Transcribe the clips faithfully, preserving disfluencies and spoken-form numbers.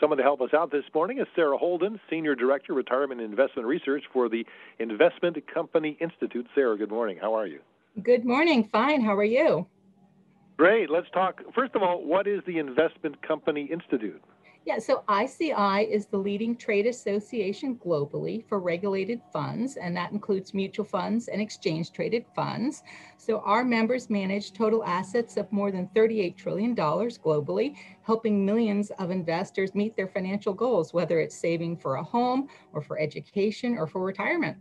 Someone to help us out this morning is Sarah Holden, Senior Director, Retirement and Investment Research for the Investment Company Institute. Sarah, good morning. How are you? Good morning. Fine. How are you? Great. Let's talk. First of all, what is the Investment Company Institute? Yeah, so I C I is the leading trade association globally for regulated funds, and that includes mutual funds and exchange traded funds. So our members manage total assets of more than thirty-eight trillion dollars globally, helping millions of investors meet their financial goals, whether it's saving for a home or for education or for retirement.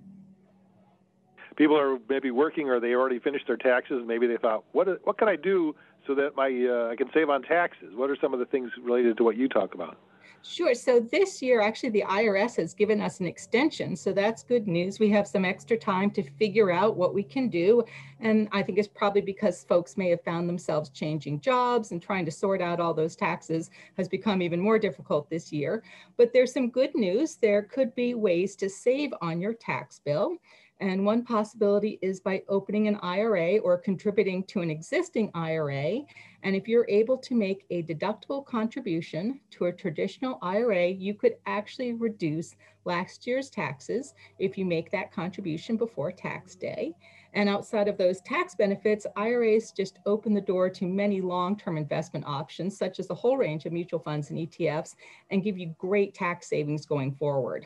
People are maybe working or they already finished their taxes. Maybe they thought, what what can I do so that my uh, I can save on taxes? What are some of the things related to what you talk about? Sure. So this year, actually, the I R S has given us an extension. So that's good news. We have some extra time to figure out what we can do. And I think it's probably because folks may have found themselves changing jobs and trying to sort out all those taxes has become even more difficult this year. But there's some good news. There could be ways to save on your tax bill. And one possibility is by opening an I R A or contributing to an existing I R A. And if you're able to make a deductible contribution to a traditional I R A, you could actually reduce last year's taxes if you make that contribution before tax day. And outside of those tax benefits, I R As just open the door to many long-term investment options, such as a whole range of mutual funds and E T Fs, and give you great tax savings going forward.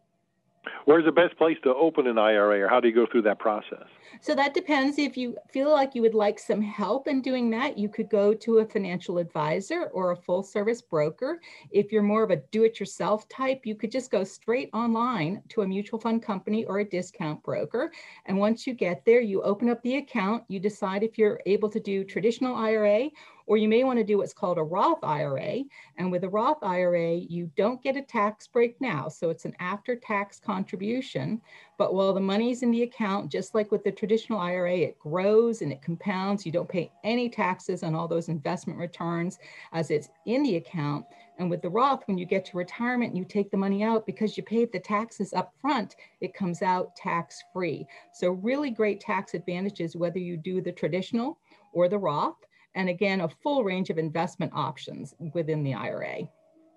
Where's the best place to open an I R A, or how do you go through that process? So that depends. If you feel like you would like some help in doing that, you could go to a financial advisor or a full service broker. If you're more of a do-it-yourself type, you could just go straight online to a mutual fund company or a discount broker. And once you get there, you open up the account, you decide if you're able to do traditional I R A, or you may want to do what's called a Roth I R A. And with a Roth I R A, you don't get a tax break now. So it's an after-tax contribution. But while the money's in the account, just like with the traditional I R A, it grows and it compounds. You don't pay any taxes on all those investment returns as it's in the account. And with the Roth, when you get to retirement and you take the money out, because you paid the taxes up front, it comes out tax-free. So really great tax advantages, whether you do the traditional or the Roth. And again, a full range of investment options within the I R A.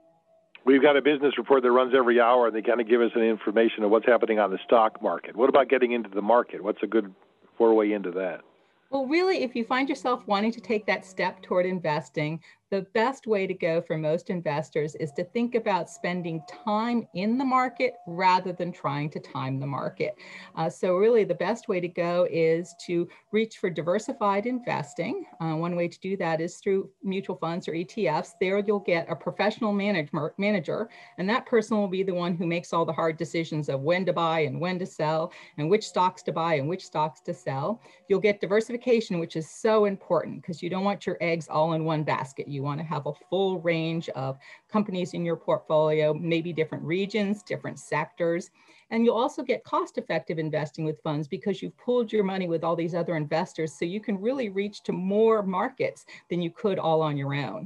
We've got a business report that runs every hour, and they kind of give us an information of what's happening on the stock market. What about getting into the market? What's a good foray into that? Well, really, if you find yourself wanting to take that step toward investing, the best way to go for most investors is to think about spending time in the market rather than trying to time the market. Uh, so really the best way to go is to reach for diversified investing. Uh, one way to do that is through mutual funds or E T Fs. There you'll get a professional manage- manager, and that person will be the one who makes all the hard decisions of when to buy and when to sell and which stocks to buy and which stocks to sell. You'll get diversification, which is so important because you don't want your eggs all in one basket. You You want to have a full range of companies in your portfolio, maybe different regions, different sectors. And you'll also get cost-effective investing with funds because you've pooled your money with all these other investors, so you can really reach to more markets than you could all on your own.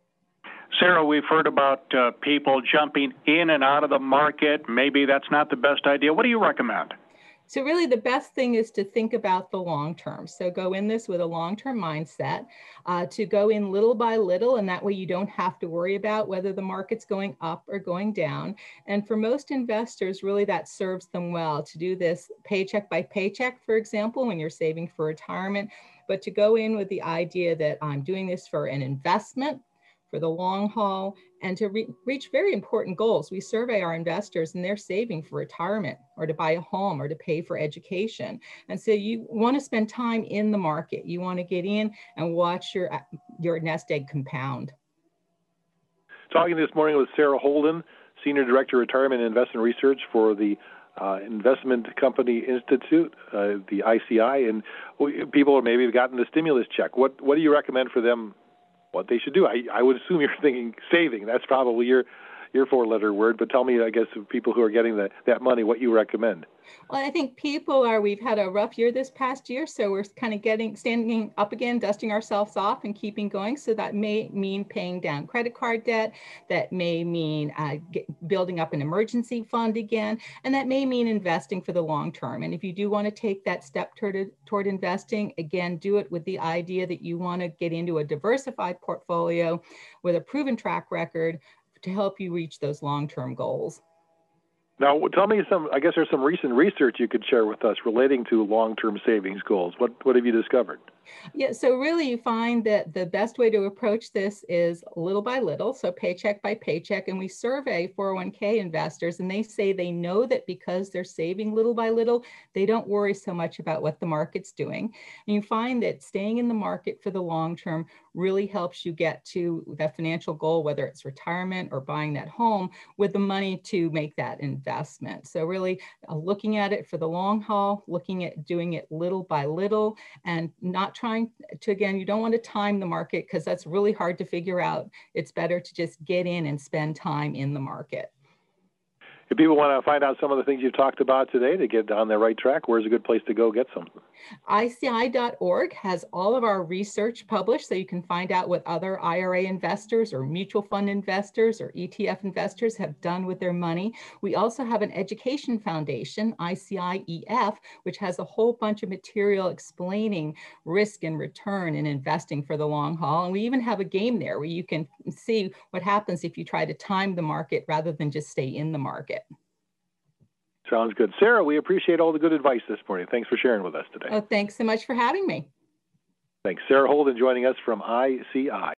Sarah, we've heard about uh, people jumping in and out of the market. Maybe that's not the best idea. What do you recommend? So really the best thing is to think about the long term. So go in this with a long-term mindset, uh, to go in little by little, and that way you don't have to worry about whether the market's going up or going down. And for most investors, really that serves them well to do this paycheck by paycheck, for example, when you're saving for retirement, but to go in with the idea that I'm doing this for an investment, for the long haul, and to re reach very important goals. We survey our investors and they're saving for retirement or to buy a home or to pay for education. And so you want to spend time in the market. You want to get in and watch your, your nest egg compound. Talking this morning with Sarah Holden, Senior Director, Retirement and Investment Research for the Uh, Investment Company Institute, uh, the I C I, and people maybe have gotten the stimulus check. What what do you recommend for them? What they should do? I, I would assume you're thinking saving. That's probably your your four-letter word. But tell me, I guess, of people who are getting the, that money, what you recommend. Well, I think people are, we've had a rough year this past year, so we're kind of getting, standing up again, dusting ourselves off and keeping going. So that may mean paying down credit card debt. That may mean uh, get, building up an emergency fund again. And that may mean investing for the long term. And if you do want to take that step toward, toward investing, again, do it with the idea that you want to get into a diversified portfolio with a proven track record to help you reach those long-term goals. Now, tell me some, I guess there's some recent research you could share with us relating to long-term savings goals. What, what have you discovered? Yeah, so really you find that the best way to approach this is little by little, so paycheck by paycheck. And we survey four oh one K investors, and they say they know that because they're saving little by little, they don't worry so much about what the market's doing. And you find that staying in the market for the long term really helps you get to that financial goal, whether it's retirement or buying that home, with the money to make that investment. So really uh, looking at it for the long haul, looking at doing it little by little, and not trying to, again, you don't want to time the market because that's really hard to figure out. It's better to just get in and spend time in the market. If people want to find out some of the things you've talked about today to get on the right track, where's a good place to go get something? I C I dot org has all of our research published, so you can find out what other I R A investors or mutual fund investors or E T F investors have done with their money. We also have an education foundation, I C I E F, which has a whole bunch of material explaining risk and return in investing for the long haul. And we even have a game there where you can see what happens if you try to time the market rather than just stay in the market. Sounds good. Sarah, we appreciate all the good advice this morning. Thanks for sharing with us today. Oh, thanks so much for having me. Thanks. Sarah Holden joining us from I C I.